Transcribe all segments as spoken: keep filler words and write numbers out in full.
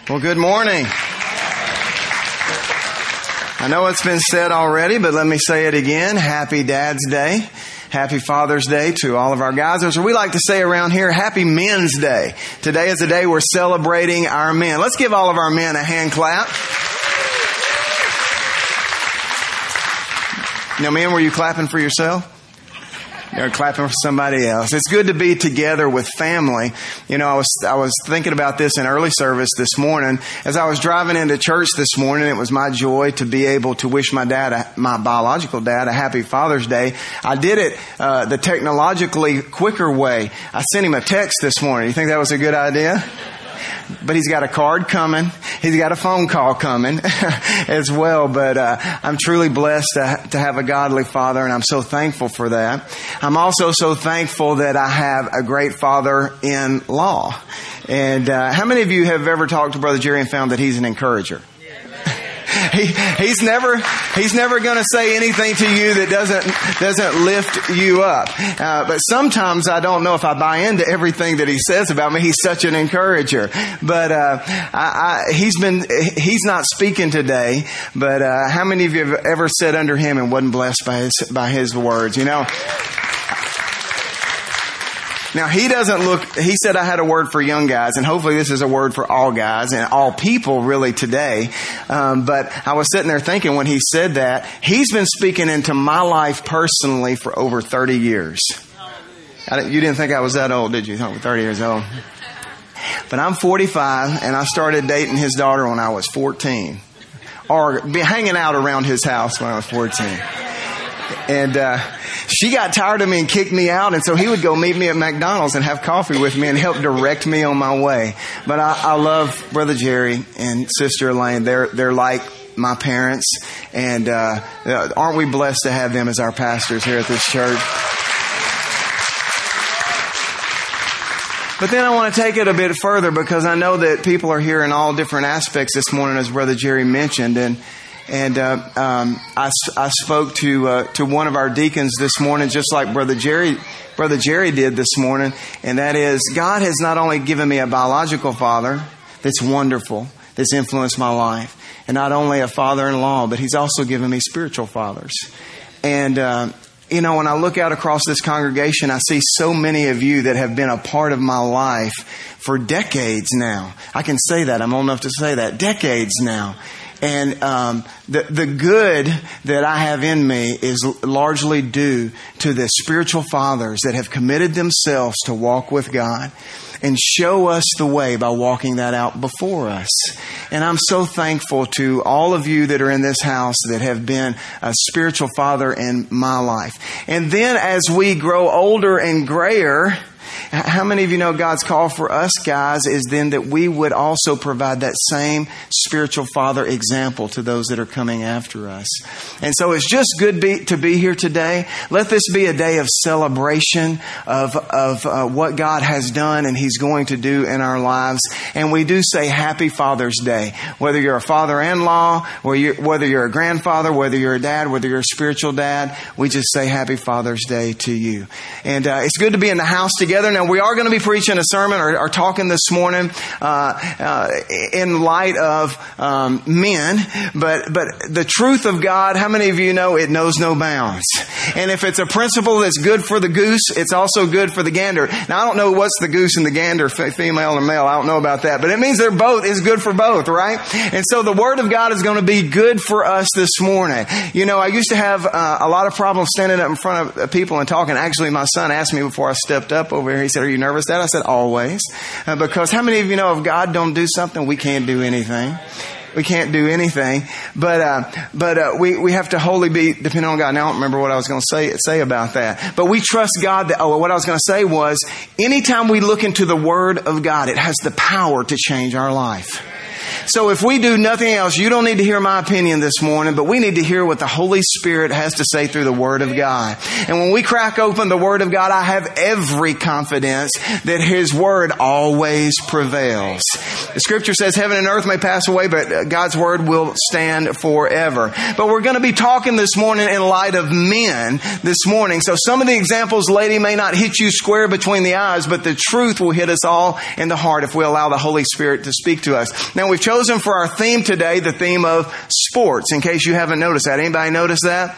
Well, good morning. I know it's been said already, but let me say it again. Happy Dad's Day. Happy Father's Day to all of our guys. Or we like to say around here, Happy Men's Day. Today is a day we're celebrating our men. Let's give all of our men a hand clap. Now, men, were you clapping for yourself? You're clapping for somebody else. It's good to be together with family. You know, I was I was thinking about this in early service this morning. As I was driving into church this morning, it was my joy to be able to wish my dad, a, my biological dad, a happy Father's Day. I did it uh, the technologically quicker way. I sent him a text this morning. You think that was a good idea? But he's got a card coming. He's got a phone call coming as well. But uh, I'm truly blessed to, to have a godly father, and I'm so thankful for that. I'm also so thankful that I have a great father-in-law. And uh, how many of you have ever talked to Brother Jerry and found that he's an encourager? He, he's never, he's never going to say anything to you that doesn't, doesn't lift you up. Uh, but sometimes I don't know if I buy into everything that he says about me. He's such an encourager. But, uh, I, I, he's been, he's not speaking today, but, uh, how many of you have ever sat under him and wasn't blessed by his, by his words? You know? Now, he doesn't look, he said I had a word for young guys, and hopefully this is a word for all guys and all people really today. Um, but I was sitting there thinking when he said that, he's been speaking into my life personally for over thirty years. I, you didn't think I was that old, did you? Oh, thirty years old. But I'm forty-five, and I started dating his daughter when I was fourteen. Or be hanging out around his house when I was fourteen. And, uh, she got tired of me and kicked me out, and so he would go meet me at McDonald's and have coffee with me and help direct me on my way. But I, I love Brother Jerry and Sister Elaine. They're they're like my parents, and uh, aren't we blessed to have them as our pastors here at this church? But then I want to take it a bit further, because I know that people are here in all different aspects this morning, as Brother Jerry mentioned, and. And uh, um, I, I spoke to uh, to one of our deacons this morning, just like Brother Jerry, Brother Jerry did this morning, and that is, God has not only given me a biological father that's wonderful, that's influenced my life, and not only a father-in-law, but He's also given me spiritual fathers. And uh, you know, when I look out across this congregation, I see so many of you that have been a part of my life for decades now. I can say that. I'm old enough to say that. Decades now. And um, the the good that I have in me is largely due to the spiritual fathers that have committed themselves to walk with God and show us the way by walking that out before us. And I'm so thankful to all of you that are in this house that have been a spiritual father in my life. And then as we grow older and grayer, how many of you know God's call for us guys is then that we would also provide that same spiritual father example to those that are coming after us. And so it's just good be, to be here today. Let this be a day of celebration of, of uh, what God has done and He's going to do in our lives. And we do say Happy Father's Day. Whether you're a father-in-law, or you're, whether you're a grandfather, whether you're a dad, whether you're a spiritual dad, we just say Happy Father's Day to you. And uh, it's good to be in the house together. Now, we are going to be preaching a sermon or, or talking this morning uh, uh, in light of um, men. But but the truth of God, how many of you know it knows no bounds? And if it's a principle that's good for the goose, it's also good for the gander. Now, I don't know what's the goose and the gander, female or male. I don't know about that. But it means they're both is good for both, right? And so the Word of God is going to be good for us this morning. You know, I used to have uh, a lot of problems standing up in front of people and talking. Actually, my son asked me before I stepped up over here. He said, "Are you nervous, Dad?" I said, "Always." Uh, because how many of you know if God don't do something, we can't do anything. We can't do anything. But uh, but uh, we, we have to wholly be dependent on God. Now, I don't remember what I was going to say say about that. But we trust God. That, oh, what I was going to say was, anytime we look into the Word of God, it has the power to change our life. So if we do nothing else, you don't need to hear my opinion this morning, but we need to hear what the Holy Spirit has to say through the Word of God. And when we crack open the Word of God, I have every confidence that His Word always prevails. The Scripture says heaven and earth may pass away, but God's Word will stand forever. But we're going to be talking this morning in light of men this morning. So some of the examples, lady, may not hit you square between the eyes, but the truth will hit us all in the heart if we allow the Holy Spirit to speak to us. Now, we've chosen for our theme today the theme of sports, in case you haven't noticed that. Anybody notice that?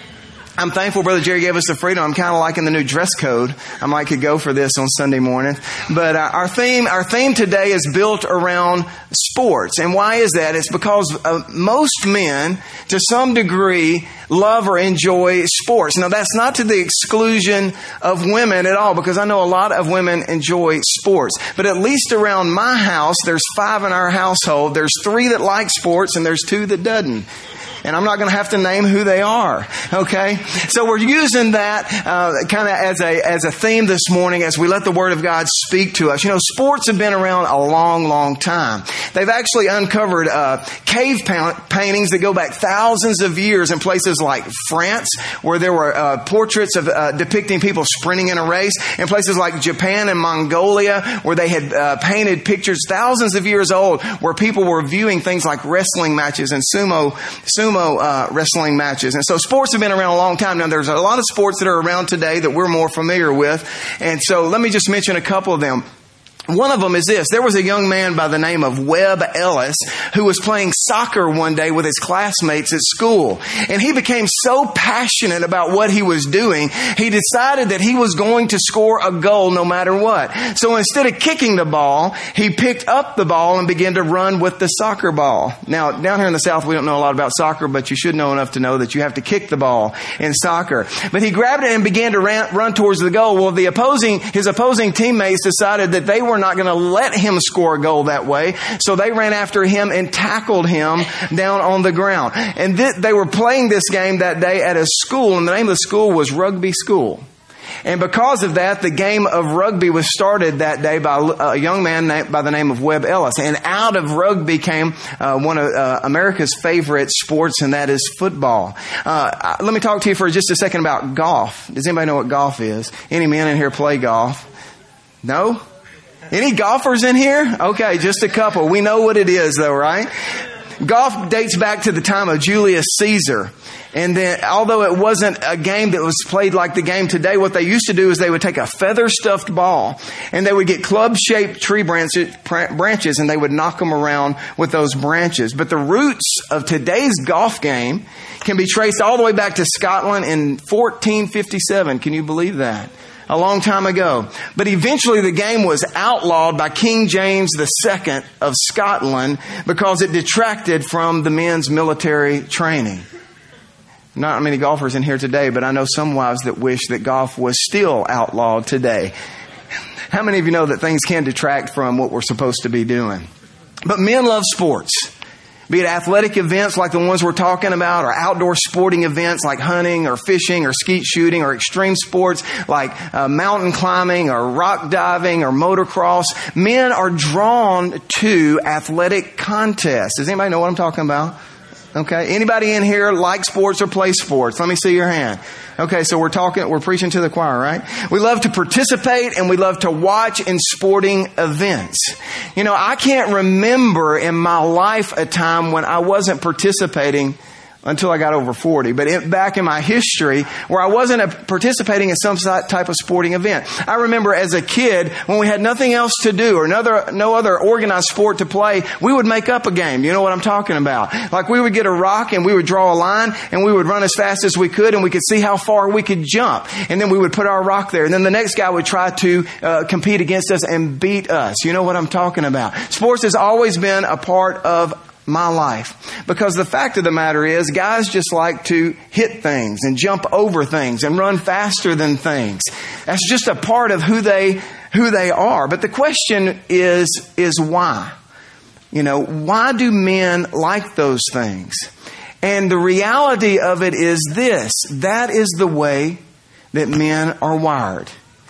I'm thankful Brother Jerry gave us the freedom. I'm kind of liking the new dress code. I might could go for this on Sunday morning. But uh, our theme, our theme today is built around sports. And why is that? It's because uh, most men, to some degree, love or enjoy sports. Now, that's not to the exclusion of women at all, because I know a lot of women enjoy sports. But at least around my house, there's five in our household. There's three that like sports and there's two that doesn't. And I'm not going to have to name who they are. Okay? So we're using that uh, kind of as a as a theme this morning as we let the Word of God speak to us. You know, sports have been around a long, long time. They've actually uncovered uh, cave pa- paintings that go back thousands of years in places like France, where there were uh, portraits of uh, depicting people sprinting in a race. In places like Japan and Mongolia, where they had uh, painted pictures thousands of years old, where people were viewing things like wrestling matches and sumo sumo Uh, wrestling matches. And so sports have been around a long time. Now, there's a lot of sports that are around today that we're more familiar with. And so let me just mention a couple of them. One of them is this. There was a young man by the name of Webb Ellis who was playing soccer one day with his classmates at school. And he became so passionate about what he was doing, he decided that he was going to score a goal no matter what. So instead of kicking the ball, he picked up the ball and began to run with the soccer ball. Now, down here in the South, we don't know a lot about soccer, but you should know enough to know that you have to kick the ball in soccer. But he grabbed it and began to ran, run towards the goal. Well, the opposing, his opposing teammates decided that they were not going to let him score a goal that way. So they ran after him and tackled him down on the ground. And th- they were playing this game that day at a school, and the name of the school was Rugby School. And because of that, the game of rugby was started that day by a young man named, by the name of Webb Ellis. And out of rugby came uh, one of uh, America's favorite sports, and that is football. Uh, let me talk to you for just a second about golf. Does anybody know what golf is? Any men in here play golf? No? Any golfers in here? Okay, just a couple. We know what it is though, right? Golf dates back to the time of Julius Caesar. And then, although it wasn't a game that was played like the game today, what they used to do is they would take a feather-stuffed ball and they would get club-shaped tree branches, branches and they would knock them around with those branches. But the roots of today's golf game can be traced all the way back to Scotland in fourteen fifty-seven. Can you believe that? A long time ago. But eventually the game was outlawed by King James the Second of Scotland because it detracted from the men's military training. Not many golfers in here today, but I know some wives that wish that golf was still outlawed today. How many of you know that things can detract from what we're supposed to be doing? But men love sports. Be it athletic events like the ones we're talking about, or outdoor sporting events like hunting or fishing or skeet shooting, or extreme sports like uh, mountain climbing or rock diving or motocross. Men are drawn to athletic contests. Does anybody know what I'm talking about? Okay. Anybody in here like sports or play sports? Let me see your hand. Okay, so we're talking, we're preaching to the choir, right? We love to participate and we love to watch in sporting events. You know, I can't remember in my life a time when I wasn't participating until I got over forty. But it, back in my history, where I wasn't a, participating in some type of sporting event. I remember as a kid, when we had nothing else to do or another, no other organized sport to play, we would make up a game. You know what I'm talking about? Like we would get a rock and we would draw a line and we would run as fast as we could and we could see how far we could jump. And then we would put our rock there. And then the next guy would try to uh, compete against us and beat us. You know what I'm talking about? Sports has always been a part of my life. Because the fact of the matter is, guys just like to hit things and jump over things and run faster than things. That's just a part of who they who they are. But the question is, is why? You know, why do men like those things? And the reality of it is this: that is the way that men are wired.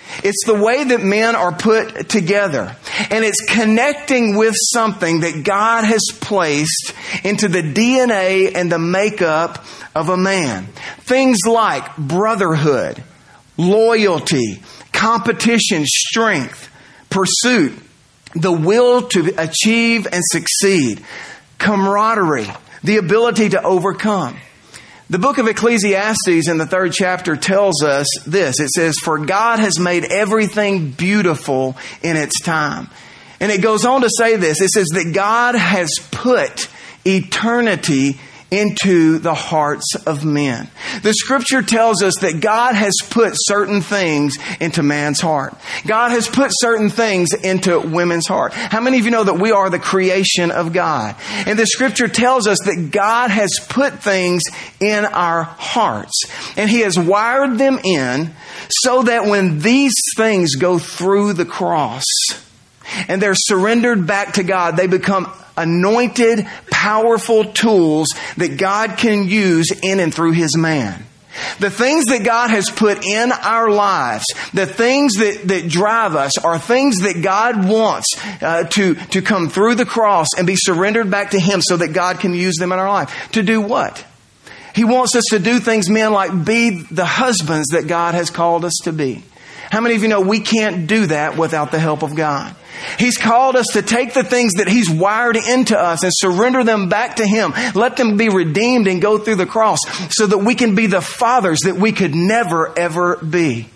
It's the way that men are put together. And it's connecting with something that God has placed into the D N A and the makeup of a man. Things like brotherhood, loyalty, competition, strength, pursuit, the will to achieve and succeed, camaraderie, the ability to overcome. The book of Ecclesiastes in the third chapter tells us this. It says, "For God has made everything beautiful in its time." And it goes on to say this. It says that God has put eternity into the hearts of men. The scripture tells us that God has put certain things into man's heart. God has put certain things into women's heart. How many of you know that we are the creation of God? And the scripture tells us that God has put things in our hearts. And He has wired them in so that when these things go through the cross and they're surrendered back to God, they become anointed, powerful tools that God can use in and through His man. The things that God has put in our lives, the things that, that drive us, are things that God wants uh, to, to come through the cross and be surrendered back to Him so that God can use them in our life. To do what? He wants us to do things, men, like be the husbands that God has called us to be. How many of you know we can't do that without the help of God? He's called us to take the things that He's wired into us and surrender them back to Him. Let them be redeemed and go through the cross so that we can be the fathers that we could never, ever be.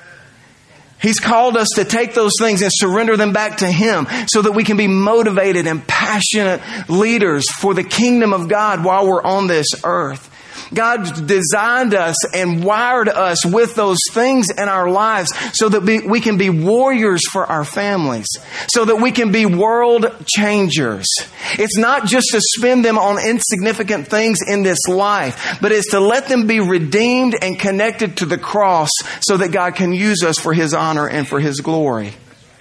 He's called us to take those things and surrender them back to Him so that we can be motivated and passionate leaders for the kingdom of God while we're on this earth. God designed us and wired us with those things in our lives so that we can be warriors for our families, so that we can be world changers. It's not just to spend them on insignificant things in this life, but it's to let them be redeemed and connected to the cross so that God can use us for His honor and for His glory.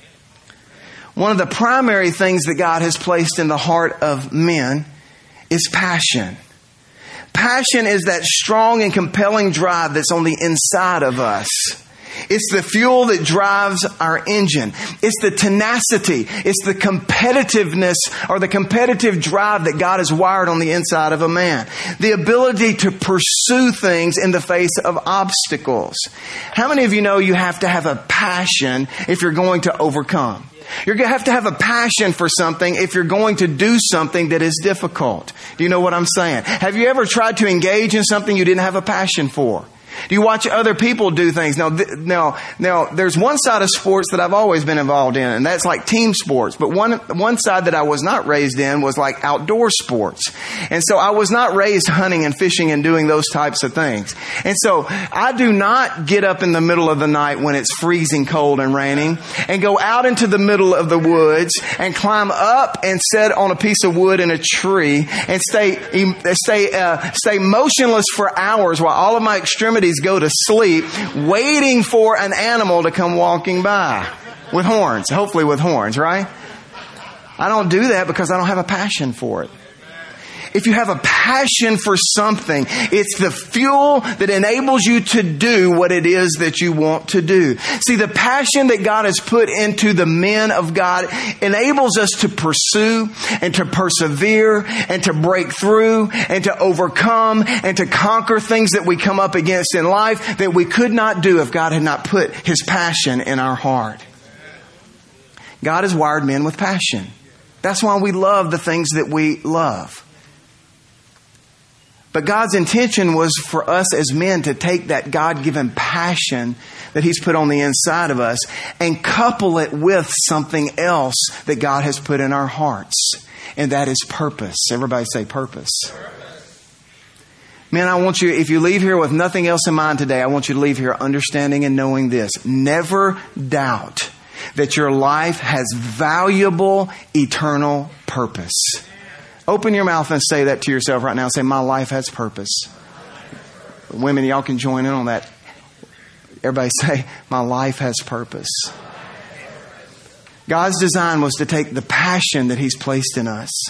One of the primary things that God has placed in the heart of men is passion. Passion is that strong and compelling drive that's on the inside of us. It's the fuel that drives our engine. It's the tenacity. It's the competitiveness or the competitive drive that God has wired on the inside of a man. The ability to pursue things in the face of obstacles. How many of you know you have to have a passion if you're going to overcome? You're going to have to have a passion for something if you're going to do something that is difficult. Do you know what I'm saying? Have you ever tried to engage in something you didn't have a passion for? Do you watch other people do things? Now, th- now, now, there's one side of sports that I've always been involved in, and that's like team sports. But one, one side that I was not raised in was like outdoor sports. And so I was not raised hunting and fishing and doing those types of things. And so I do not get up in the middle of the night when it's freezing cold and raining and go out into the middle of the woods and climb up and sit on a piece of wood in a tree and stay, stay, uh, stay motionless for hours while all of my extremities go to sleep, waiting for an animal to come walking by with horns, hopefully with horns, right? I don't do that because I don't have a passion for it. If you have a passion for something, it's the fuel that enables you to do what it is that you want to do. See, the passion that God has put into the men of God enables us to pursue and to persevere and to break through and to overcome and to conquer things that we come up against in life that we could not do if God had not put His passion in our heart. God has wired men with passion. That's why we love the things that we love. But God's intention was for us as men to take that God-given passion that He's put on the inside of us and couple it with something else that God has put in our hearts. And that is purpose. Everybody say purpose. Purpose. Man, I want you, if you leave here with nothing else in mind today, I want you to leave here understanding and knowing this. Never doubt that your life has valuable, eternal purpose. Open your mouth and say that to yourself right now. Say, my life has purpose. Women, y'all can join in on that. Everybody say, my life has purpose. God's design was to take the passion that He's placed in us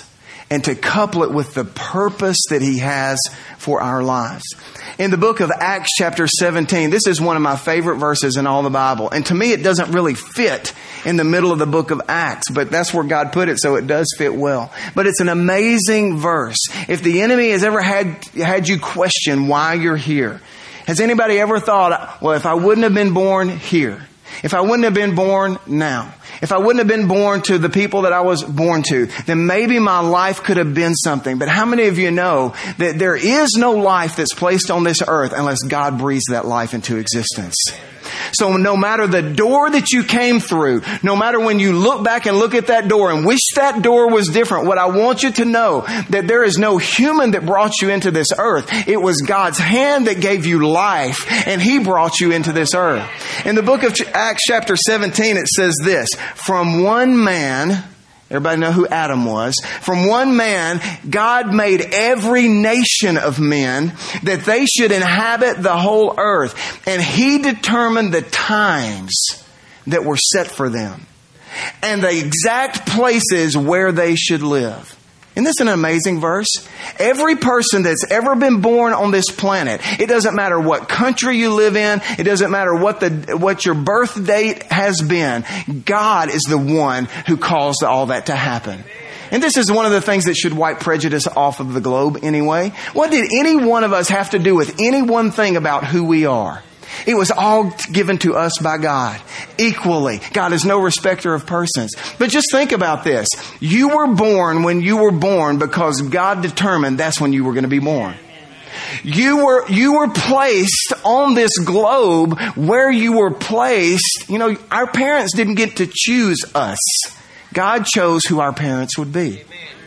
and to couple it with the purpose that He has for our lives. In the book of Acts chapter seventeen, this is one of my favorite verses in all the Bible. And to me, it doesn't really fit in the middle of the book of Acts, but that's where God put it, so it does fit well. But it's an amazing verse. If the enemy has ever had, had you question why you're here, has anybody ever thought, well, if I wouldn't have been born here, if I wouldn't have been born now, if I wouldn't have been born to the people that I was born to, then maybe my life could have been something. But how many of you know that there is no life that's placed on this earth unless God breathes that life into existence? So no matter the door that you came through, no matter when you look back and look at that door and wish that door was different, what I want you to know that there is no human that brought you into this earth. It was God's hand that gave you life, and He brought you into this earth. In the book of Acts chapter seventeen, it says this, from one man, everybody know who Adam was? From one man, God made every nation of men that they should inhabit the whole earth. And He determined the times that were set for them and the exact places where they should live. Isn't this an amazing verse? Every person that's ever been born on this planet, it doesn't matter what country you live in, it doesn't matter what the what your birth date has been, God is the one who caused all that to happen. And this is one of the things that should wipe prejudice off of the globe anyway. What did any one of us have to do with any one thing about who we are? It was all given to us by God equally. God is no respecter of persons. But just think about this. You were born when you were born because God determined that's when you were going to be born. You were, you were placed on this globe where you were placed. You know, our parents didn't get to choose us. God chose who our parents would be.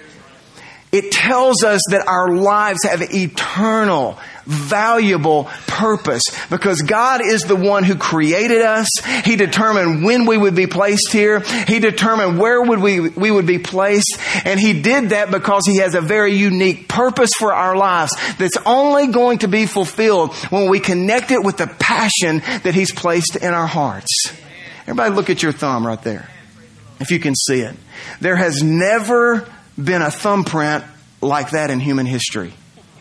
It tells us that our lives have eternal, valuable purpose because God is the one who created us. He determined when we would be placed here. He determined where would we, we would be placed. And He did that because He has a very unique purpose for our lives that's only going to be fulfilled when we connect it with the passion that He's placed in our hearts. Everybody look at your thumb right there, if you can see it. There has never been a thumbprint like that in human history.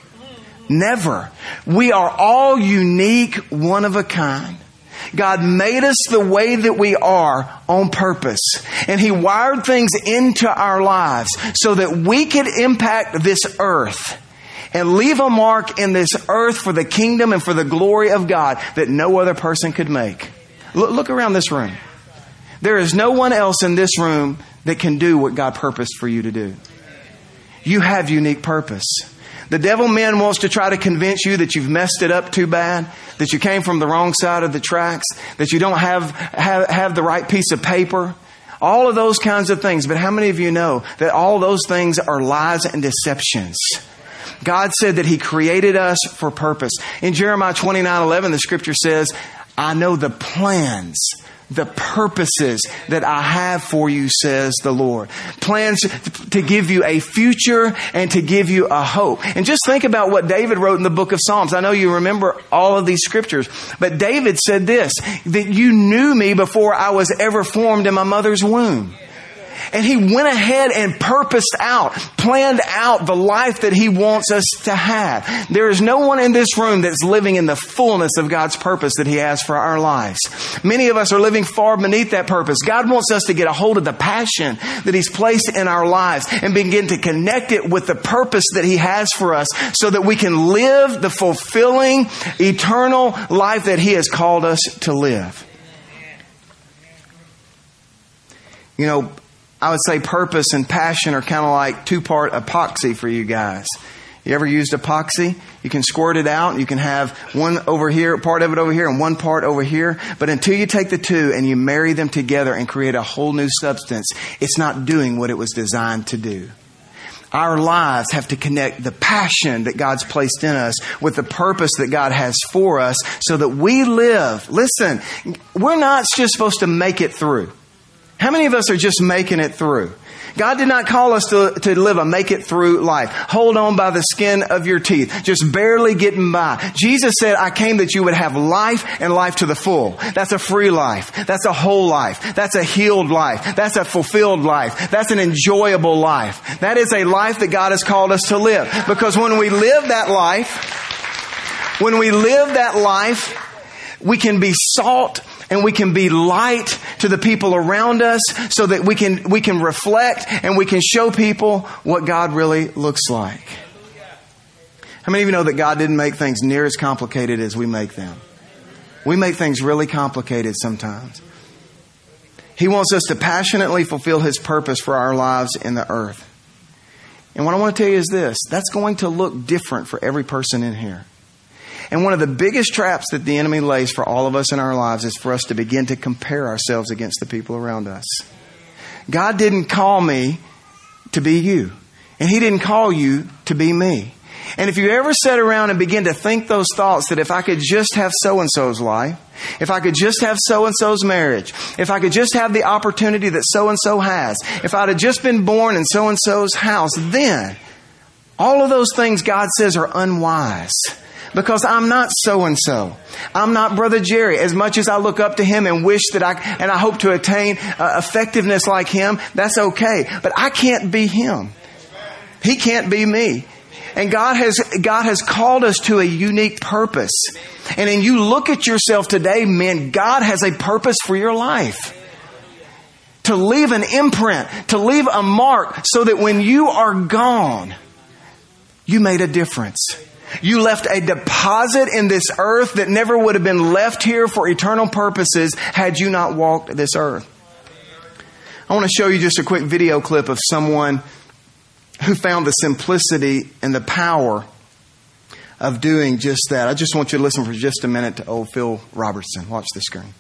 Never. We are all unique, one of a kind. God made us the way that we are on purpose. And He wired things into our lives so that we could impact this earth and leave a mark in this earth for the kingdom and for the glory of God that no other person could make. Look, look around this room. There is no one else in this room that can do what God purposed for you to do. You have unique purpose. The devil man wants to try to convince you that you've messed it up too bad, that you came from the wrong side of the tracks, that you don't have, have, have the right piece of paper, all of those kinds of things. But how many of you know that all those things are lies and deceptions? God said that He created us for purpose. In Jeremiah twenty-nine eleven, the scripture says, I know the plans, the purposes that I have for you, says the Lord. Plans to give you a future and to give you a hope. And just think about what David wrote in the book of Psalms. I know you remember all of these scriptures, but David said this, that you knew me before I was ever formed in my mother's womb. And He went ahead and purposed out, planned out the life that He wants us to have. There is no one in this room that's living in the fullness of God's purpose that He has for our lives. Many of us are living far beneath that purpose. God wants us to get a hold of the passion that He's placed in our lives and begin to connect it with the purpose that He has for us so that we can live the fulfilling, eternal life that He has called us to live. You know, I would say purpose and passion are kind of like two-part epoxy for you guys. You ever used epoxy? You can squirt it out. You can have one over here, part of it over here, and one part over here. But until you take the two and you marry them together and create a whole new substance, it's not doing what it was designed to do. Our lives have to connect the passion that God's placed in us with the purpose that God has for us so that we live. Listen, we're not just supposed to make it through. How many of us are just making it through? God did not call us to, to live a make it through life. Hold on by the skin of your teeth. Just barely getting by. Jesus said, I came that you would have life and life to the full. That's a free life. That's a whole life. That's a healed life. That's a fulfilled life. That's an enjoyable life. That is a life that God has called us to live. Because when we live that life, when we live that life, we can be salt and we can be light to the people around us so that we can, we can reflect and we can show people what God really looks like. How many of you know that God didn't make things near as complicated as we make them? We make things really complicated sometimes. He wants us to passionately fulfill His purpose for our lives in the earth. And what I want to tell you is this, that's going to look different for every person in here. And one of the biggest traps that the enemy lays for all of us in our lives is for us to begin to compare ourselves against the people around us. God didn't call me to be you. And He didn't call you to be me. And if you ever sit around and begin to think those thoughts that if I could just have so-and-so's life, if I could just have so-and-so's marriage, if I could just have the opportunity that so-and-so has, if I'd have just been born in so-and-so's house, then all of those things God says are unwise. Because I'm not so-and-so. I'm not Brother Jerry. As much as I look up to him and wish that I, and I hope to attain uh, effectiveness like him, that's okay. But I can't be him. He can't be me. And God has, God has called us to a unique purpose. And then you look at yourself today, man, God has a purpose for your life. To leave an imprint, to leave a mark so that when you are gone, you made a difference. You left a deposit in this earth that never would have been left here for eternal purposes had you not walked this earth. I want to show you just a quick video clip of someone who found the simplicity and the power of doing just that. I just want you to listen for just a minute to old Phil Robertson. Watch the screen.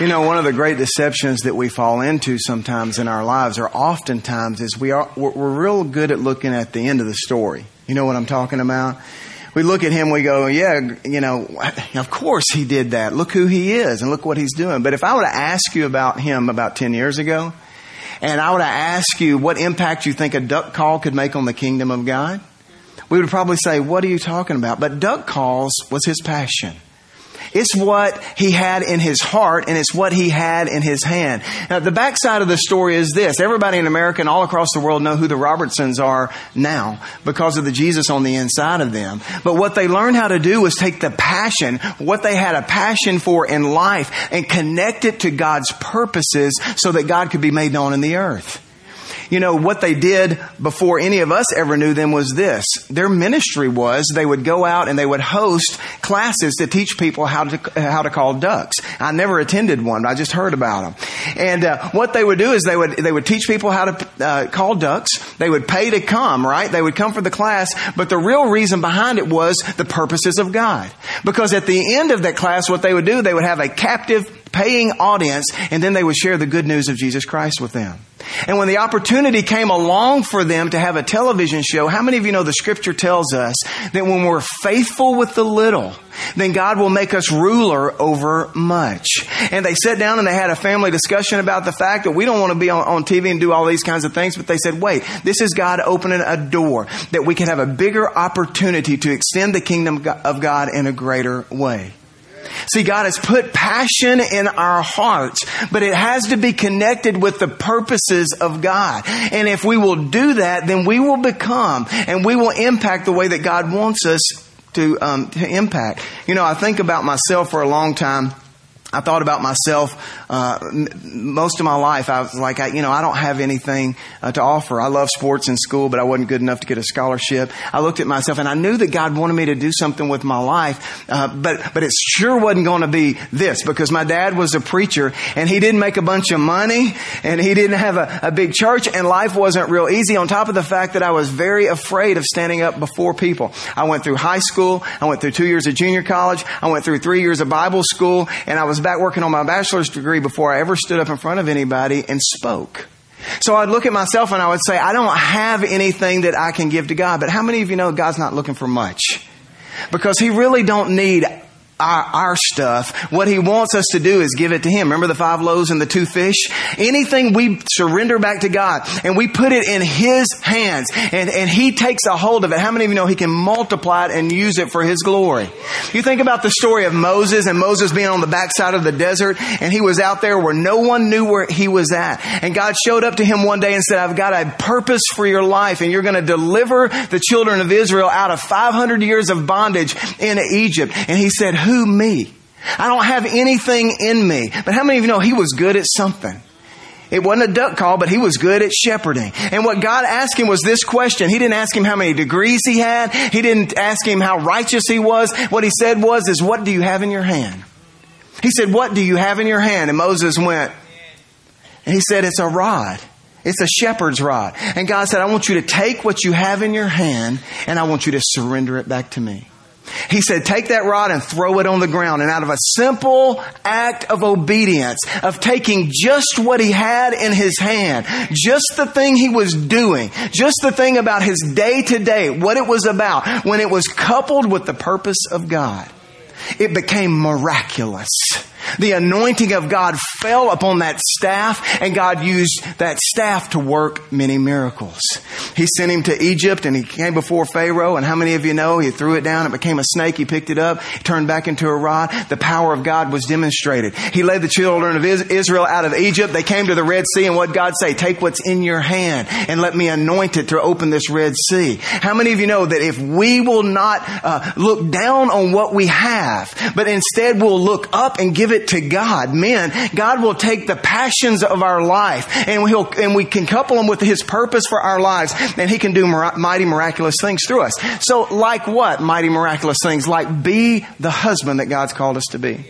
You know, one of the great deceptions that we fall into sometimes in our lives, or oftentimes, is we are we're, we're real good at looking at the end of the story. You know what I'm talking about? We look at him, we go, yeah, you know, of course he did that. Look who he is and look what he's doing. But if I were to ask you about him about ten years ago, and I were to ask you what impact you think a duck call could make on the kingdom of God, we would probably say, what are you talking about? But duck calls was his passion. It's what he had in his heart, and it's what he had in his hand. Now, the backside of the story is this. Everybody in America and all across the world know who the Robertsons are now because of the Jesus on the inside of them. But what they learned how to do was take the passion, what they had a passion for in life, and connect it to God's purposes so that God could be made known in the earth. You know, what they did before any of us ever knew them was this. Their ministry was they would go out and they would host classes to teach people how to how to call ducks. I never attended one, but I just heard about them. And uh, what they would do is they would they would teach people how to uh, call ducks. They would pay to come, right? They would come for the class. But the real reason behind it was the purposes of God. Because at the end of that class, what they would do, they would have a captive paying audience, and then they would share the good news of Jesus Christ with them. And when the opportunity came along for them to have a television show, how many of you know the scripture tells us that when we're faithful with the little, then God will make us ruler over much. And they sat down and they had a family discussion about the fact that we don't want to be on, on T V and do all these kinds of things. But they said, wait, this is God opening a door that we can have a bigger opportunity to extend the kingdom of God in a greater way. See, God has put passion in our hearts, but it has to be connected with the purposes of God. And if we will do that, then we will become and we will impact the way that God wants us to, um, to impact. You know, I think about myself for a long time. I thought about myself uh, m- most of my life. I was like, I, you know, I don't have anything uh, to offer. I love sports in school, but I wasn't good enough to get a scholarship. I looked at myself and I knew that God wanted me to do something with my life, uh, but but it sure wasn't going to be this, because my dad was a preacher and he didn't make a bunch of money and he didn't have a, a big church, and life wasn't real easy, on top of the fact that I was very afraid of standing up before people. I went through high school. I went through two years of junior college. I went through three years of Bible school, and I was back working on my bachelor's degree before I ever stood up in front of anybody and spoke. So I'd look at myself and I would say, I don't have anything that I can give to God. But how many of you know God's not looking for much? Because He really don't need Our, our stuff. What He wants us to do is give it to Him. Remember the five loaves and the two fish? Anything we surrender back to God and we put it in His hands, and, and He takes a hold of it. How many of you know He can multiply it and use it for His glory? You think about the story of Moses, and Moses being on the backside of the desert, and he was out there where no one knew where he was at. And God showed up to him one day and said, I've got a purpose for your life, and you're going to deliver the children of Israel out of five hundred years of bondage in Egypt. And he said, who, me? I don't have anything in me. But how many of you know he was good at something? It wasn't a duck call, but he was good at shepherding. And what God asked him was this question. He didn't ask him how many degrees he had. He didn't ask him how righteous he was. What he said was, is what do you have in your hand? He said, what do you have in your hand? And Moses went, and he said, it's a rod. It's a shepherd's rod. And God said, I want you to take what you have in your hand, and I want you to surrender it back to me. He said, take that rod and throw it on the ground. And out of a simple act of obedience, of taking just what he had in his hand, just the thing he was doing, just the thing about his day to day, what it was about, when it was coupled with the purpose of God, it became miraculous. The anointing of God fell upon that staff, and God used that staff to work many miracles. He sent him to Egypt, and he came before Pharaoh. And how many of you know he threw it down? It became a snake. He picked it up, turned back into a rod. The power of God was demonstrated. He led the children of Israel out of Egypt. They came to the Red Sea, and what God say? Take what's in your hand and let me anoint it to open this Red Sea. How many of you know that if we will not uh, look down on what we have, but instead we'll look up and give it to God, men, God will take the passions of our life, and he'll and we can couple them with His purpose for our lives, and He can do mighty miraculous things through us. So like what? Mighty miraculous things. Like be the husband that God's called us to be.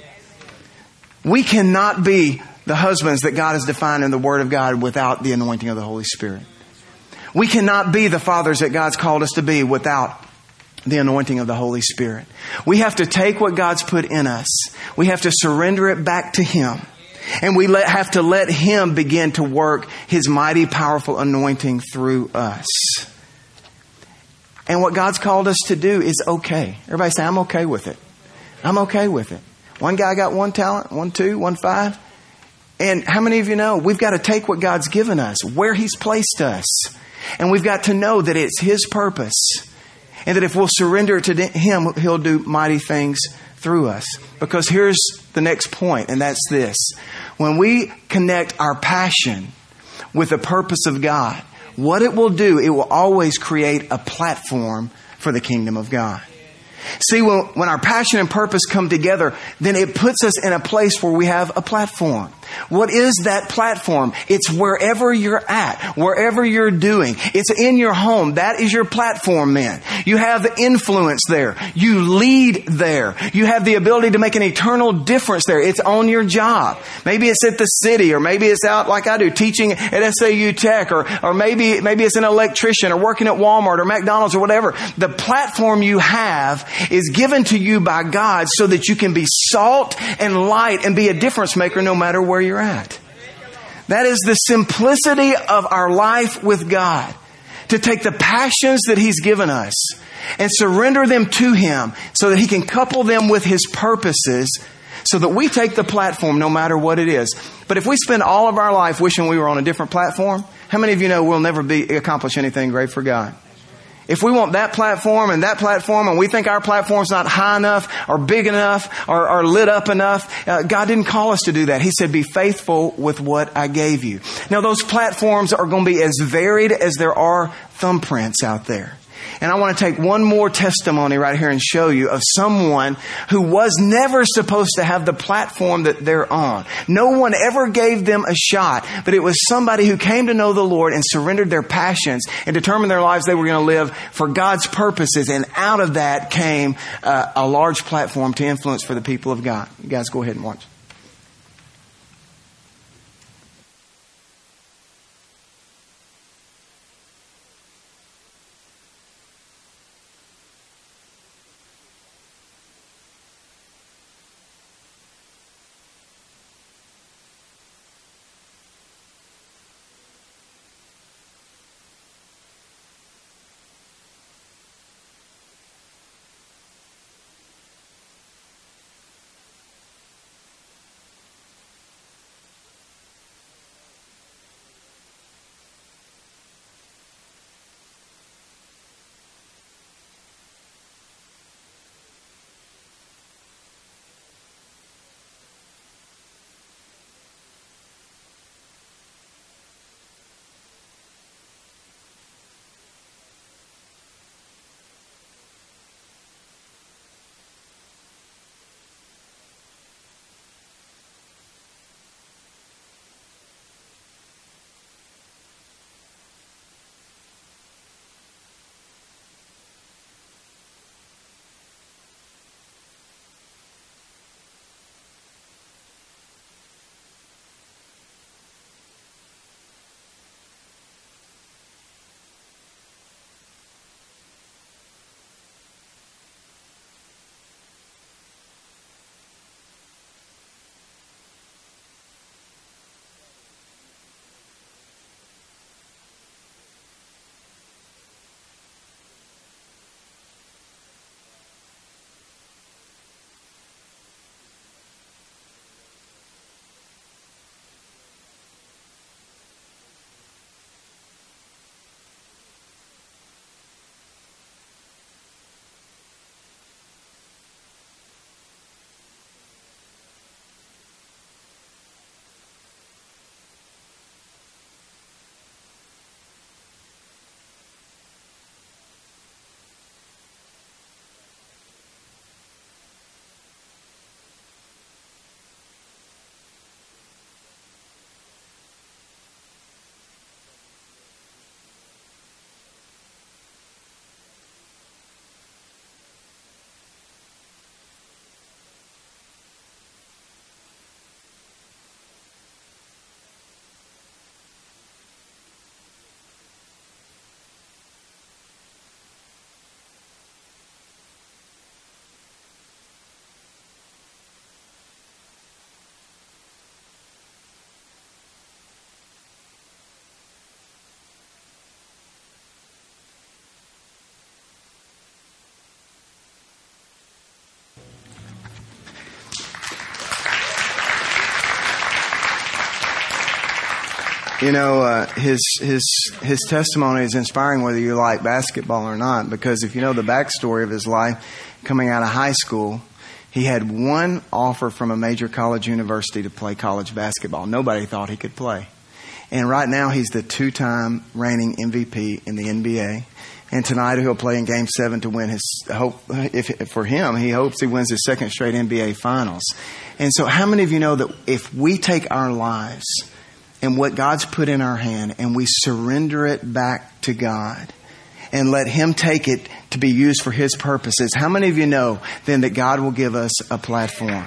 We cannot be the husbands that God has defined in the Word of God without the anointing of the Holy Spirit. We cannot be the fathers that God's called us to be without the anointing of the Holy Spirit. We have to take what God's put in us. We have to surrender it back to Him. And we let, have to let Him begin to work His mighty, powerful anointing through us. And what God's called us to do is okay. Everybody say, I'm okay with it. I'm okay with it. One guy got one talent, one two, one five. And how many of you know we've got to take what God's given us, where He's placed us. And we've got to know that it's His purpose. And that if we'll surrender it to Him, He'll do mighty things through us. Because here's the next point, and that's this. When we connect our passion with the purpose of God, what it will do, it will always create a platform for the kingdom of God. See, when, when our passion and purpose come together, then it puts us in a place where we have a platform. What is that platform? It's wherever you're at, wherever you're doing. It's in your home. That is your platform, man. You have the influence there. You lead there. You have the ability to make an eternal difference there. It's on your job. Maybe it's at the city, or maybe it's out like I do, teaching at S A U Tech, or, or maybe, maybe it's an electrician, or working at Walmart or McDonald's or whatever. The platform you have is given to you by God so that you can be salt and light and be a difference maker no matter where you're at. That is the simplicity of our life with God. To take the passions that He's given us and surrender them to Him so that He can couple them with His purposes so that we take the platform no matter what it is. But if we spend all of our life wishing we were on a different platform, how many of you know we'll never be accomplish anything great for God? If we want that platform and that platform, and we think our platform's not high enough or big enough or, or lit up enough, uh, God didn't call us to do that. He said, be faithful with what I gave you. Now, those platforms are going to be as varied as there are thumbprints out there. And I want to take one more testimony right here and show you of someone who was never supposed to have the platform that they're on. No one ever gave them a shot, but it was somebody who came to know the Lord and surrendered their passions and determined their lives they were going to live for God's purposes. And out of that came uh, a large platform to influence for the people of God. You guys go ahead and watch. You know, uh, his his his testimony is inspiring whether you like basketball or not, because if you know the backstory of his life, coming out of high school, he had one offer from a major college university to play college basketball. Nobody thought he could play. And right now he's the two-time reigning M V P in the N B A. And tonight he'll play in Game seven to win his hope. If for him, he hopes he wins his second straight N B A Finals. And so how many of you know that if we take our lives and what God's put in our hand and we surrender it back to God and let Him take it to be used for His purposes, how many of you know then that God will give us a platform?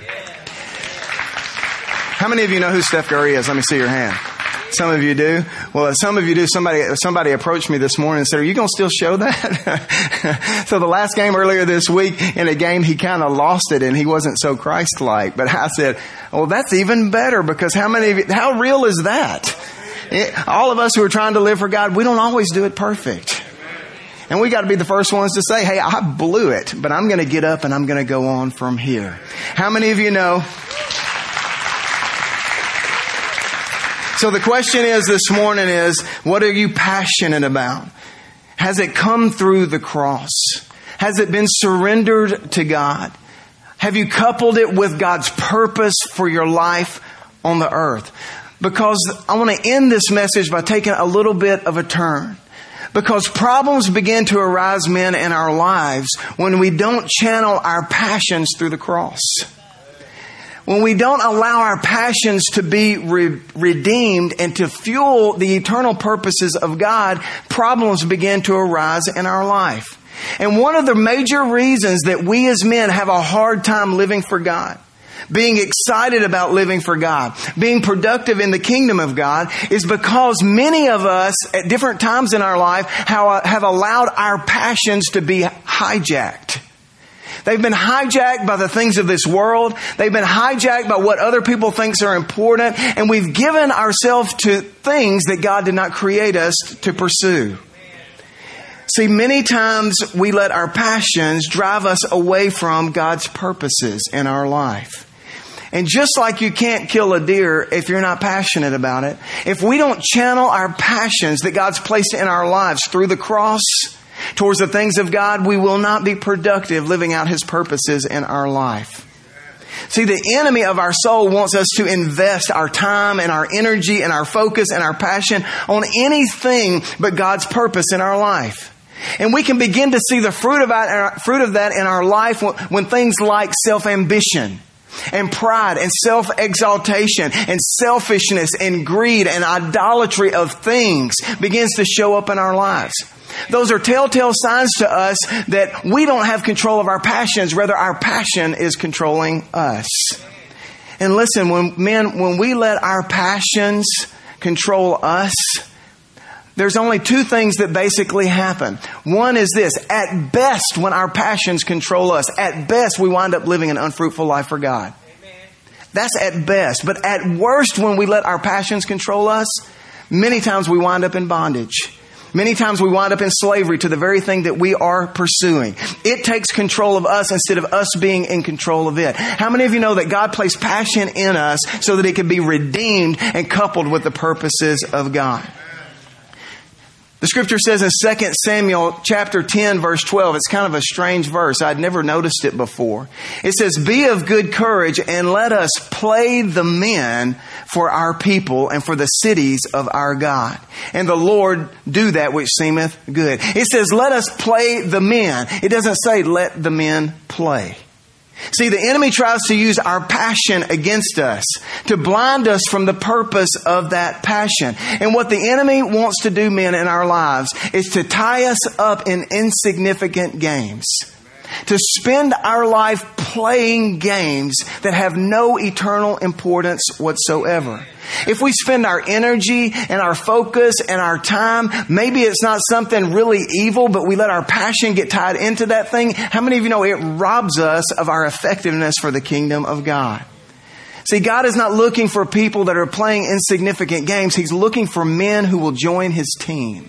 How many of you know who Steph Curry is? Let me see your hand. Some of you do. Well, some of you do. Somebody somebody approached me this morning and said, are you going to still show that? So the last game earlier this week, in a game, he kind of lost it and he wasn't so Christ-like. But I said, well, that's even better, because how many of you, how real is that? It, all of us who are trying to live for God, we don't always do it perfect. And we got to be the first ones to say, hey, I blew it, but I'm going to get up and I'm going to go on from here. How many of you know? So the question is this morning is, what are you passionate about? Has it come through the cross? Has it been surrendered to God? Have you coupled it with God's purpose for your life on the earth? Because I want to end this message by taking a little bit of a turn. Because problems begin to arise, men, in our lives when we don't channel our passions through the cross. When we don't allow our passions to be re- redeemed and to fuel the eternal purposes of God, problems begin to arise in our life. And one of the major reasons that we as men have a hard time living for God, being excited about living for God, being productive in the kingdom of God, is because many of us at different times in our life have allowed our passions to be hijacked. They've been hijacked by the things of this world. They've been hijacked by what other people think are important. And we've given ourselves to things that God did not create us to pursue. See, many times we let our passions drive us away from God's purposes in our life. And just like you can't kill a deer if you're not passionate about it, if we don't channel our passions that God's placed in our lives through the cross towards the things of God, we will not be productive living out His purposes in our life. See, the enemy of our soul wants us to invest our time and our energy and our focus and our passion on anything but God's purpose in our life. And we can begin to see the fruit of that, fruit of that in our life when, when things like self-ambition and pride and self-exaltation and selfishness and greed and idolatry of things begins to show up in our lives. Those are telltale signs to us that we don't have control of our passions. Rather, our passion is controlling us. And listen, when men, when we let our passions control us, there's only two things that basically happen. One is this: at best, when our passions control us, at best we wind up living an unfruitful life for God. Amen. That's at best. But at worst, when we let our passions control us, many times we wind up in bondage. Many times we wind up in slavery to the very thing that we are pursuing. It takes control of us instead of us being in control of it. How many of you know that God placed passion in us so that it could be redeemed and coupled with the purposes of God? The scripture says in Second Samuel chapter ten, verse twelve, it's kind of a strange verse. I'd never noticed it before. It says, "Be of good courage and let us play the men for our people and for the cities of our God. And the Lord do that which seemeth good." It says, let us play the men. It doesn't say let the men play. See, the enemy tries to use our passion against us to blind us from the purpose of that passion. And what the enemy wants to do, men, in our lives is to tie us up in insignificant games. To spend our life playing games that have no eternal importance whatsoever. If we spend our energy and our focus and our time, maybe it's not something really evil, but we let our passion get tied into that thing. How many of you know it robs us of our effectiveness for the kingdom of God? See, God is not looking for people that are playing insignificant games. He's looking for men who will join His team.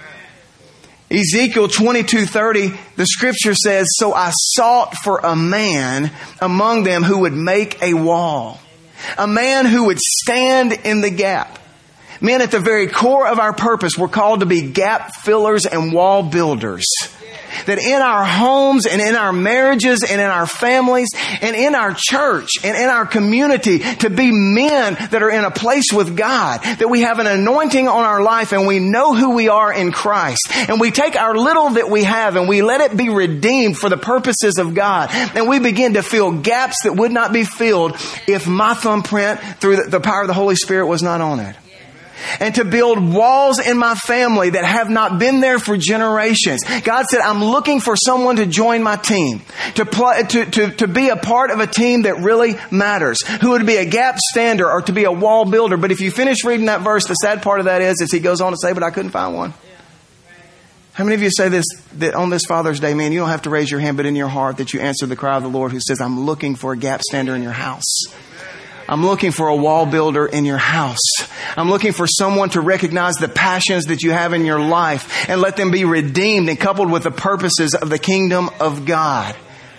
Ezekiel twenty-two thirty, the scripture says, "So I sought for a man among them who would make a wall." A man who would stand in the gap. Men, at the very core of our purpose, we're called to be gap fillers and wall builders. That in our homes and in our marriages and in our families and in our church and in our community, to be men that are in a place with God, that we have an anointing on our life and we know who we are in Christ. And we take our little that we have and we let it be redeemed for the purposes of God. And we begin to fill gaps that would not be filled if my thumbprint through the power of the Holy Spirit was not on it. And to build walls in my family that have not been there for generations. God said, I'm looking for someone to join my team, to, play, to, to, to be a part of a team that really matters, who would be a gap stander or to be a wall builder. But if you finish reading that verse, the sad part of that is, is he goes on to say, but I couldn't find one. How many of you say this, that on this Father's Day, man, you don't have to raise your hand, but in your heart that you answer the cry of the Lord who says, I'm looking for a gap stander in your house. I'm looking for a wall builder in your house. I'm looking for someone to recognize the passions that you have in your life and let them be redeemed and coupled with the purposes of the kingdom of God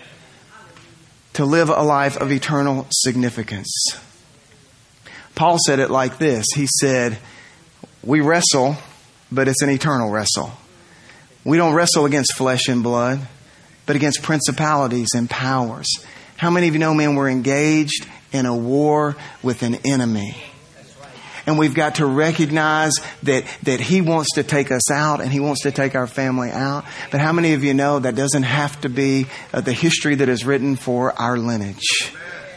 to live a life of eternal significance. Paul said it like this. He said, we wrestle, but it's an eternal wrestle. We don't wrestle against flesh and blood, but against principalities and powers. How many of you know, man, we're engaged in a war with an enemy? And we've got to recognize that, that he wants to take us out and he wants to take our family out. But how many of you know that doesn't have to be uh, the history that is written for our lineage?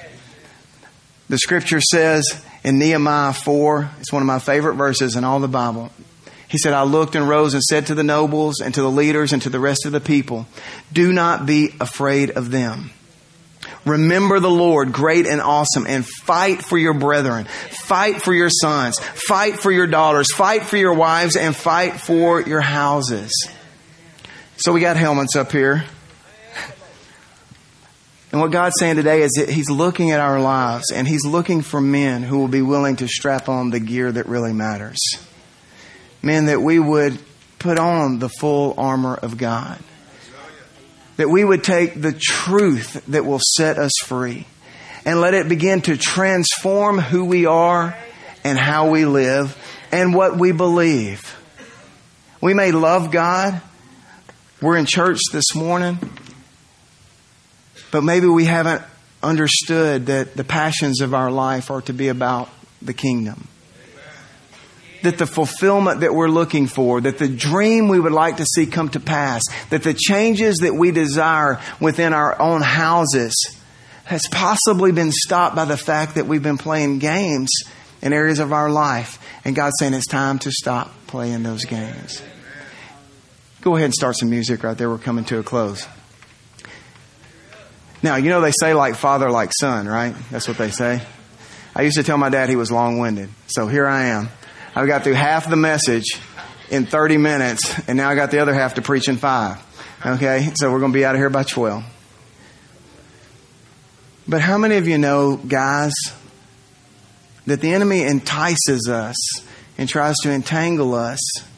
The scripture says in Nehemiah four, it's one of my favorite verses in all the Bible. He said, I looked and rose and said to the nobles and to the leaders and to the rest of the people, do not be afraid of them. Remember the Lord, great and awesome, and fight for your brethren. Fight for your sons. Fight for your daughters. Fight for your wives and fight for your houses. So we got helmets up here. And what God's saying today is that He's looking at our lives and He's looking for men who will be willing to strap on the gear that really matters. Men that we would put on the full armor of God. That we would take the truth that will set us free and let it begin to transform who we are and how we live and what we believe. We may love God. We're in church this morning. But maybe we haven't understood that the passions of our life are to be about the kingdom. That the fulfillment that we're looking for, that the dream we would like to see come to pass, that the changes that we desire within our own houses has possibly been stopped by the fact that we've been playing games in areas of our life. And God's saying it's time to stop playing those games. Go ahead and start some music right there. We're coming to a close. Now, you know they say like father, like son, right? That's what they say. I used to tell my dad he was long-winded. So here I am. I got through half the message in thirty minutes, and now I got the other half to preach in five. Okay, so we're going to be out of here by twelve. But how many of you know, guys, that the enemy entices us and tries to entangle us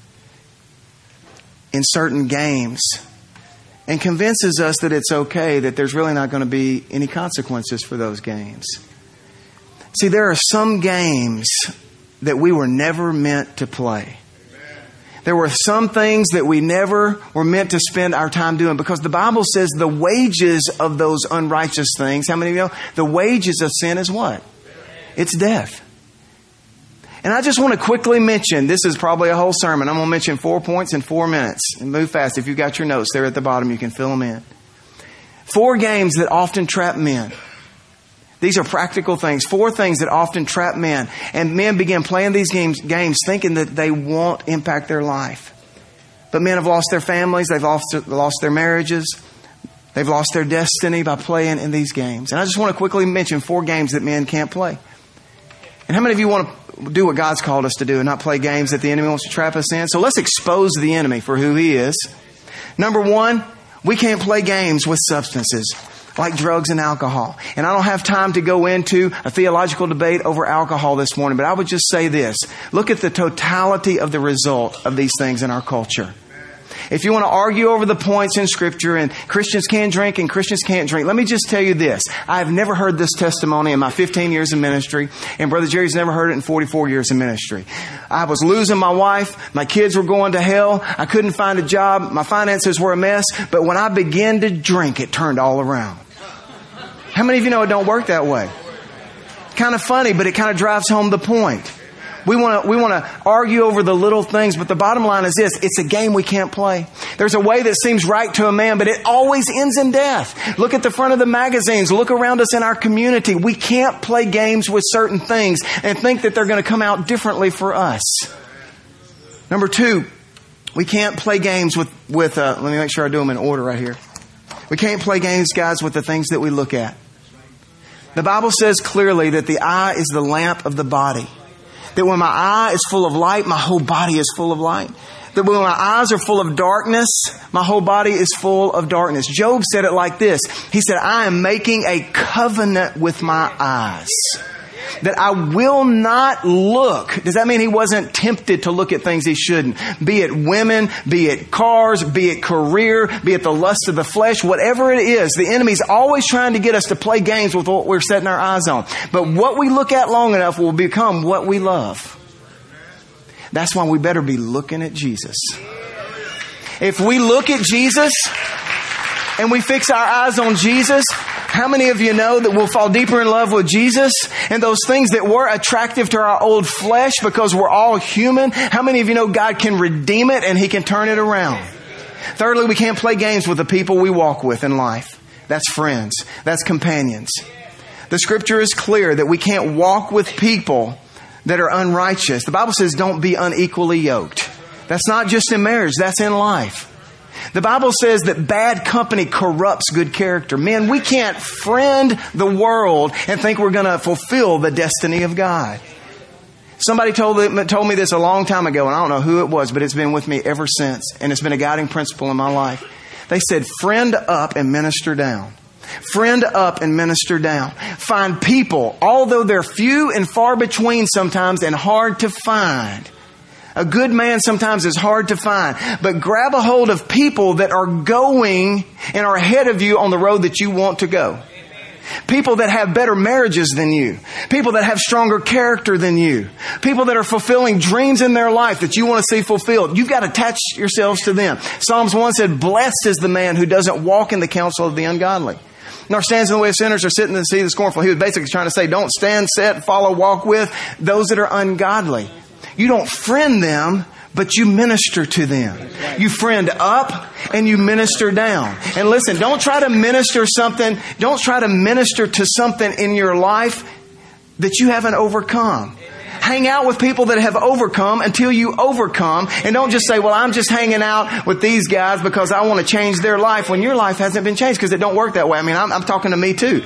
in certain games and convinces us that it's okay, that there's really not going to be any consequences for those games? See, there are some games that we were never meant to play. There were some things that we never were meant to spend our time doing, because the Bible says the wages of those unrighteous things, how many of you know? The wages of sin is what? It's death. And I just want to quickly mention, this is probably a whole sermon. I'm going to mention four points in four minutes. And move fast. If you've got your notes there at the bottom, you can fill them in. Four games that often trap men. These are practical things. Four things that often trap men. And men begin playing these games, games thinking that they won't impact their life. But men have lost their families. They've lost, lost their marriages. They've lost their destiny by playing in these games. And I just want to quickly mention four games that men can't play. And how many of you want to do what God's called us to do and not play games that the enemy wants to trap us in? So let's expose the enemy for who he is. Number one, we can't play games with substances like drugs and alcohol. And I don't have time to go into a theological debate over alcohol this morning, but I would just say this. Look at the totality of the result of these things in our culture. If you want to argue over the points in Scripture and Christians can drink and Christians can't drink, let me just tell you this. I've never heard this testimony in my fifteen years of ministry, and Brother Jerry's never heard it in forty-four years of ministry. I was losing my wife. My kids were going to hell. I couldn't find a job. My finances were a mess. But when I began to drink, it turned all around. How many of you know it don't work that way? Kind of funny, but it kind of drives home the point. We want to we want to argue over the little things, but the bottom line is this. It's a game we can't play. There's a way that seems right to a man, but it always ends in death. Look at the front of the magazines. Look around us in our community. We can't play games with certain things and think that they're going to come out differently for us. Number two, we can't play games with, with uh, let me make sure I do them in order right here. We can't play games, guys, with the things that we look at. The Bible says clearly that the eye is the lamp of the body. That when my eye is full of light, my whole body is full of light. That when my eyes are full of darkness, my whole body is full of darkness. Job said it like this. He said, I am making a covenant with my eyes. That I will not look. Does that mean he wasn't tempted to look at things he shouldn't? Be it women, be it cars, be it career, be it the lust of the flesh, whatever it is. The enemy's always trying to get us to play games with what we're setting our eyes on. But what we look at long enough will become what we love. That's why we better be looking at Jesus. If we look at Jesus and we fix our eyes on Jesus, how many of you know that we'll fall deeper in love with Jesus and those things that were attractive to our old flesh because we're all human? How many of you know God can redeem it and He can turn it around? Thirdly, we can't play games with the people we walk with in life. That's friends. That's companions. The Scripture is clear that we can't walk with people that are unrighteous. The Bible says don't be unequally yoked. That's not just in marriage. That's in life. The Bible says that bad company corrupts good character. Men, we can't friend the world and think we're going to fulfill the destiny of God. Somebody told, told me this a long time ago, and I don't know who it was, but it's been with me ever since, and it's been a guiding principle in my life. They said, friend up and minister down. Friend up and minister down. Find people, although they're few and far between sometimes and hard to find. A good man sometimes is hard to find, but grab a hold of people that are going and are ahead of you on the road that you want to go. People that have better marriages than you. People that have stronger character than you. People that are fulfilling dreams in their life that you want to see fulfilled. You've got to attach yourselves to them. Psalms one said, blessed is the man who doesn't walk in the counsel of the ungodly, nor stands in the way of sinners or sit in the seat of the scornful. He was basically trying to say, don't stand, sit, follow, walk with those that are ungodly. You don't friend them, but you minister to them. You friend up and you minister down. And listen, don't try to minister something. Don't try to minister to something in your life that you haven't overcome. Hang out with people that have overcome until you overcome. And don't just say, well, I'm just hanging out with these guys because I want to change their life when your life hasn't been changed, because it don't work that way. I mean, I'm, I'm talking to me too.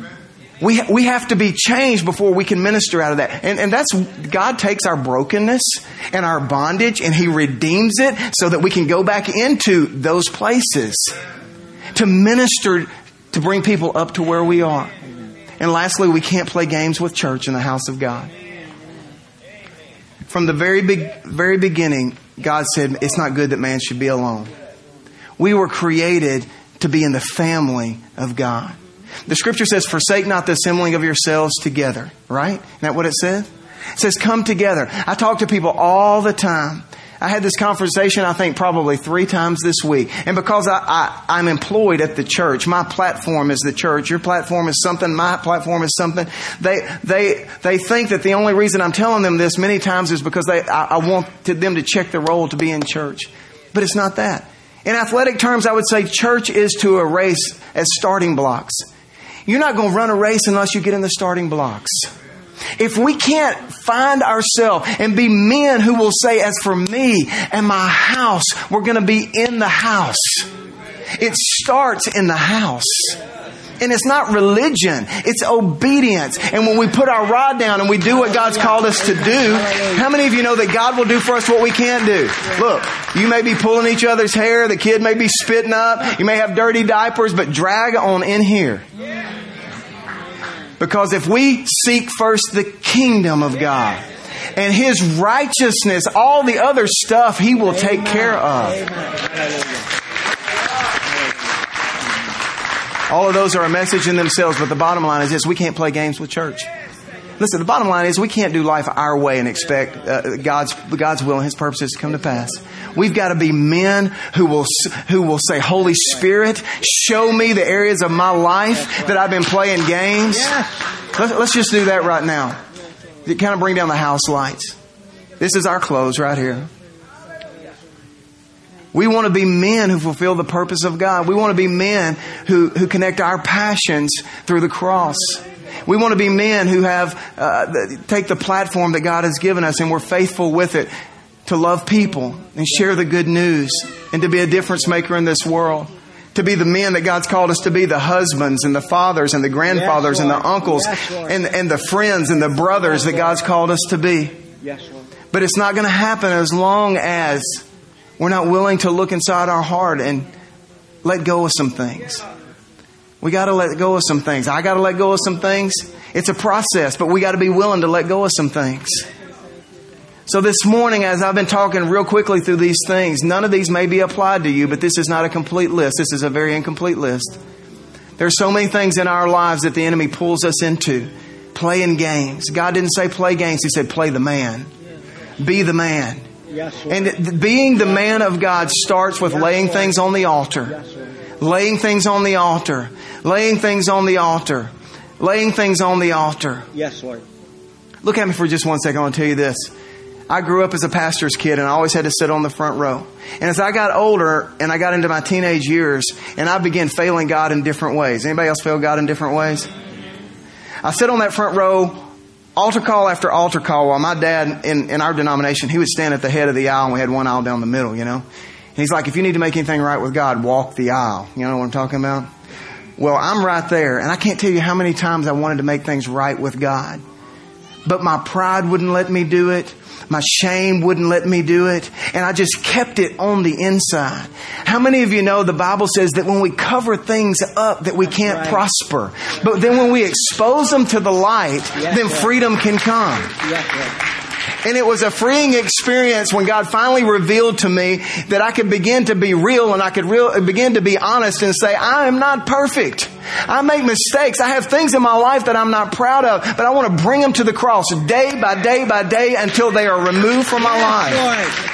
We we have to be changed before we can minister out of that. And, and that's, God takes our brokenness and our bondage and He redeems it so that we can go back into those places to minister, to bring people up to where we are. And lastly, we can't play games with church in the house of God. From the very big, very beginning, God said, it's not good that man should be alone. We were created to be in the family of God. The Scripture says, forsake not the assembling of yourselves together. Right? Isn't that what it says? It says, come together. I talk to people all the time. I had this conversation, I think, probably three times this week. And because I, I, I'm employed at the church, my platform is the church. Your platform is something. My platform is something. They they they think that the only reason I'm telling them this many times is because they I, I want to, them to check the roll to be in church. But it's not that. In athletic terms, I would say church is to a race as starting blocks. You're not going to run a race unless you get in the starting blocks. If we can't find ourselves and be men who will say, as for me and my house, we're going to be in the house. It starts in the house. And it's not religion. It's obedience. And when we put our rod down and we do what God's called us to do, how many of you know that God will do for us what we can't do? Look, you may be pulling each other's hair. The kid may be spitting up. You may have dirty diapers, but drag on in here. Because if we seek first the kingdom of God And His righteousness, all the other stuff, He will take care of. All of those are a message in themselves, but the bottom line is this: we can't play games with church. Listen, the bottom line is we can't do life our way and expect uh, God's God's will and His purposes to come to pass. We've got to be men who will who will say, Holy Spirit, show me the areas of my life that I've been playing games. Let's, let's just do that right now. You kind of bring down the house lights. This is our close right here. We want to be men who fulfill the purpose of God. We want to be men who, who connect our passions through the cross. We want to be men who have uh, take the platform that God has given us and we're faithful with it to love people and share the good news and to be a difference maker in this world. To be the men that God's called us to be, the husbands and the fathers and the grandfathers yes, and the uncles yes, and, and the friends and the brothers that God's called us to be. Yes, Lord. But it's not going to happen as long as we're not willing to look inside our heart and let go of some things. We got to let go of some things. I got to let go of some things. It's a process, but we got to be willing to let go of some things. So this morning, as I've been talking real quickly through these things, none of these may be applied to you, but this is not a complete list. This is a very incomplete list. There are so many things in our lives that the enemy pulls us into. Playing games. God didn't say play games. He said play the man. Be the man. Yes, and being the man of God starts with yes, laying Lord. things on the altar. Yes, laying things on the altar. Laying things on the altar. Laying things on the altar. Yes, Lord. Look at me for just one second. I want to tell you this. I grew up as a pastor's kid and I always had to sit on the front row. And as I got older and I got into my teenage years and I began failing God in different ways. Anybody else fail God in different ways? I sit on that front row, altar call after altar call, while my dad in, in our denomination, he would stand at the head of the aisle and we had one aisle down the middle, you know. And he's like, if you need to make anything right with God, walk the aisle. You know what I'm talking about? Well, I'm right there and I can't tell you how many times I wanted to make things right with God. But my pride wouldn't let me do it. My shame wouldn't let me do it. And I just kept it on the inside. How many of you know the Bible says that when we cover things up that we can't right. prosper. But then when we expose them to the light, yes, then freedom can come. Yes, and it was a freeing experience when God finally revealed to me that I could begin to be real and I could real, begin to be honest and say, I am not perfect. I make mistakes. I have things in my life that I'm not proud of, but I want to bring them to the cross day by day by day until they are removed from my life.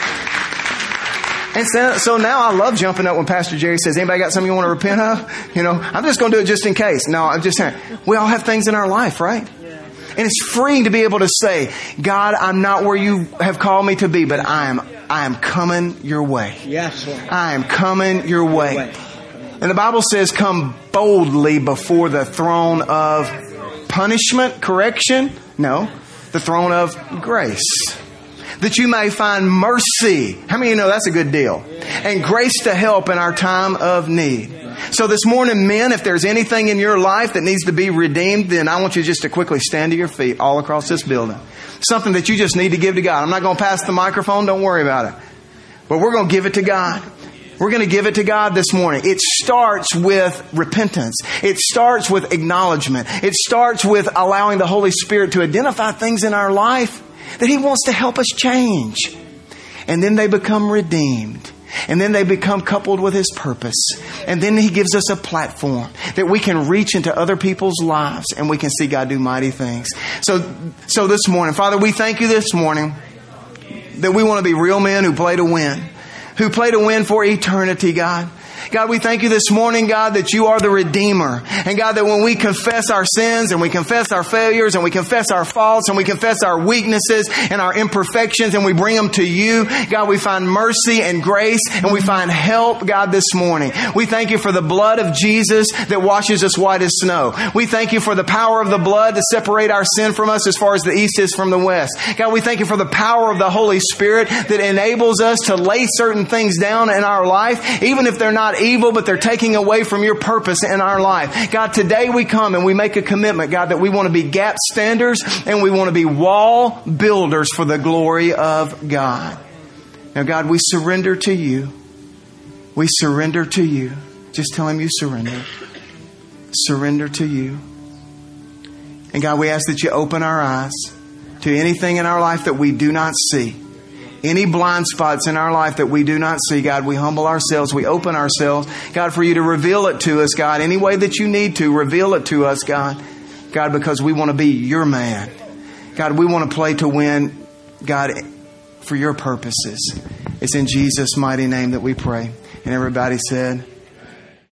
And so, so now I love jumping up when Pastor Jerry says, anybody got something you want to repent of? You know, I'm just going to do it just in case. No, I'm just saying, we all have things in our life, right? And it's freeing to be able to say, God, I'm not where you have called me to be, but I am, I am coming your way. Yes, Lord. I am coming your way. And the Bible says, come boldly before the throne of punishment, correction? No, the throne of grace. That you may find mercy. How many of you know that's a good deal? And grace to help in our time of need. So this morning, men, if there's anything in your life that needs to be redeemed, then I want you just to quickly stand to your feet all across this building. Something that you just need to give to God. I'm not going to pass the microphone. Don't worry about it. But we're going to give it to God. We're going to give it to God this morning. It starts with repentance. It starts with acknowledgement. It starts with allowing the Holy Spirit to identify things in our life that He wants to help us change. And then they become redeemed. And then they become coupled with His purpose. And then He gives us a platform that we can reach into other people's lives and we can see God do mighty things. So, so this morning, Father, we thank You this morning that we want to be real men who play to win. Who play to win for eternity, God. God, we thank You this morning, God, that You are the Redeemer. And God, that when we confess our sins and we confess our failures and we confess our faults and we confess our weaknesses and our imperfections and we bring them to You, God, we find mercy and grace and we find help, God, this morning. We thank You for the blood of Jesus that washes us white as snow. We thank You for the power of the blood to separate our sin from us as far as the east is from the west. God, we thank You for the power of the Holy Spirit that enables us to lay certain things down in our life, even if they're not evil, but they're taking away from Your purpose in our life. God, today we come and we make a commitment, God, that we want to be gap standers and we want to be wall builders for the glory of God. Now, God, we surrender to You. We surrender to You. Just tell Him you surrender. Surrender to You. And God, we ask that You open our eyes. to anything in our life that we do not see. Any blind spots in our life that we do not see, God, we humble ourselves. We open ourselves, God, for you to reveal it to us, God. Any way that you need to, reveal it to us, God. God, because we want to be your man. God, we want to play to win, God, for your purposes. It's in Jesus' mighty name that we pray. And everybody said...